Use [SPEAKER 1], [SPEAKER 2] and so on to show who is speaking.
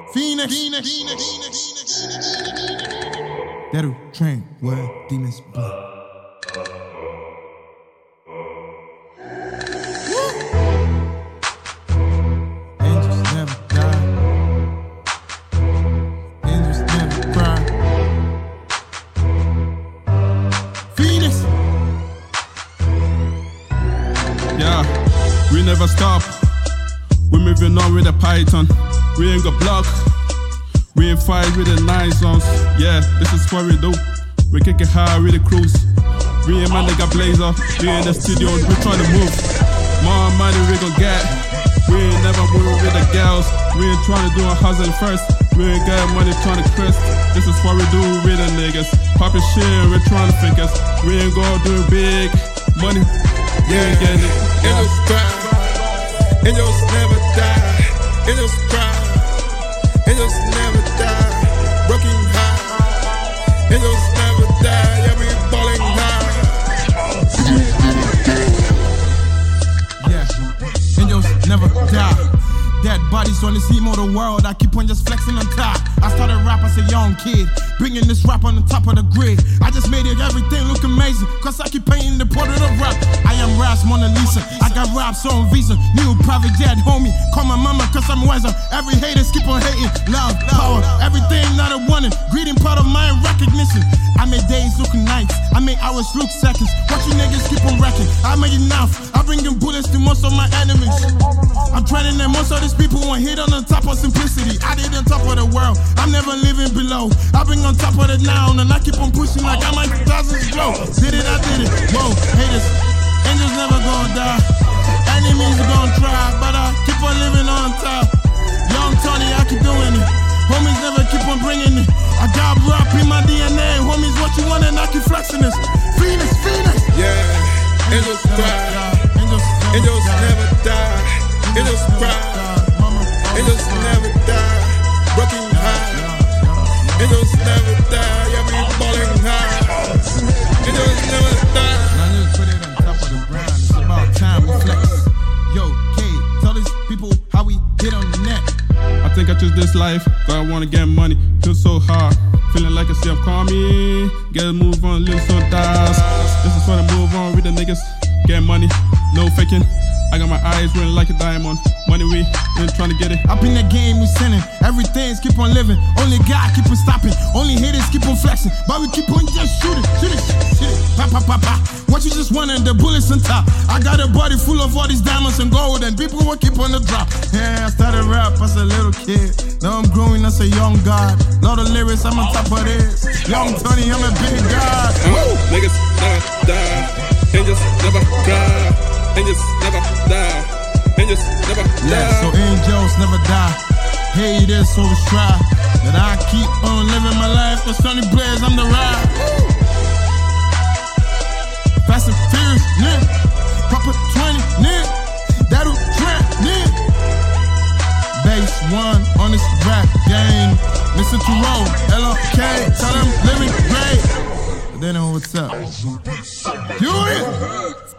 [SPEAKER 1] Phoenix. That'll train where demons blood. Angels never die. Angels never cry. Phoenix.
[SPEAKER 2] Yeah, we never stop. We moving on with the python. We ain't got block. We ain't fight with the 9 songs. Yeah, this is what we do. We kick it high with the cruise. We ain't my nigga Blazer. We in the studio, we trying to move. More money we gon' get. We ain't never moving with the girls. We ain't trying to do a hustle first. We ain't got money trying to crest. This is what we do with the niggas. Poppin' shit, we trying to fake us. We ain't gon' do big money.
[SPEAKER 3] Yeah,
[SPEAKER 2] get it.
[SPEAKER 3] Angels cry. Angels never die. Angels cry. Angels never die. Broken high. Angels never die. Yeah, we balling high.
[SPEAKER 1] Yeah, angels never die. Dead bodies on the scene of the world. I keep on just flexing on top. I started rap as a young kid, bringing this rap on the top of the grid. I just made it everything look amazing, cause I keep painting the portrait of rap. I am Raps Mona Lisa. I got raps on Visa. New private jet, homie. Call my mama cause I'm wiser. Every haters keep on hating. Love, power, everything not a wanting. Greeting part of my recognition. I made days looking nights. I made hours look seconds. Watch you niggas keep on wrecking. I made enough. I bring in bullets to most of my enemies. I'm training them. Most of these people want hit on the top of simplicity. I did on top of the world. I'm never living below. I bring on top of the noun and I keep on pushing like I might thousands blow. Did it, I did it. Whoa, haters, angels never gonna die. Enemies are gonna try, but I keep on living on top. Young Tony, I keep doing it. Homies never keep on bringing it. I got rap in my DNA. Homies, what you want and I keep flexing this. Phoenix.
[SPEAKER 3] Yeah, angels cry. Angels never die. Angels cry. Angels never die. Broken high. Angels never die. Yeah, we balling high. Angels never die.
[SPEAKER 1] Now just put it on top of the ground. It's about time we flex. Yo, K, tell these people how we get on the net.
[SPEAKER 2] I think I choose this life, cause I wanna get money. Feel so hard, feeling like a self call me. Get a move on, live so fast. This is what I move on with the niggas. Get money, no faking. I got my eyes running like a diamond. Money we ain't trying to get it.
[SPEAKER 1] Up in the game we sinning. Everything's keep on living. Only God keep on stopping. Only haters keep on flexing. But we keep on just shooting. Pa. What you just wanted, the bullets on top. I got a body full of all these diamonds and gold, and people will keep on the drop. Yeah, I started rap as a little kid. Now I'm growing as a young god. Lot of lyrics, I'm on top of this. Young Tony, I'm a big god.
[SPEAKER 3] Niggas never die. Angels never cry. Angels never die. Angels never die.
[SPEAKER 1] Yeah, so angels never die. Haters always try. But I keep on living my life. The Sonny Blaze, I'm the ride. Fast and Furious, nigga. Papa 20, nigga. That'll trap, nigga. Base 1 on this rap game. Listen to roll, LOK. Tell them living great. But they know what's up. Do it!